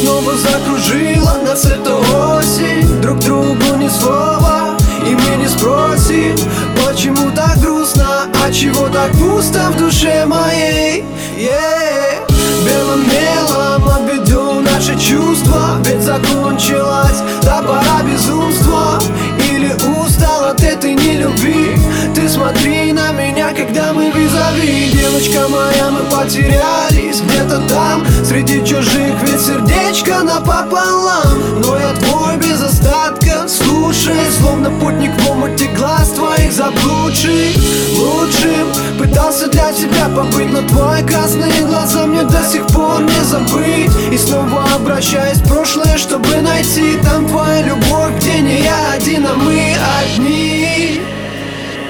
снова закружила нас эта осень. Друг другу ни слова, и мы не спросим, почему так грустно, а чего так пусто в душе моей. Белым мелом обведу наши чувства, ведь закончилась та пора безумства. Или устал от этой нелюбви? Ты смотри на меня, когда мы визави. Девочка моя, мы потерялись где-то там среди чужих, ведь сердечко напополам. Но я твой без остатка, слушай, словно путник в омуте глаз твоих заблудший. Лучшим пытался для тебя побыть, но твои красные глаза мне до сих пор не забыть. И снова обращаюсь в прошлое, чтобы найти там твою любовь, где не я один, а мы одни.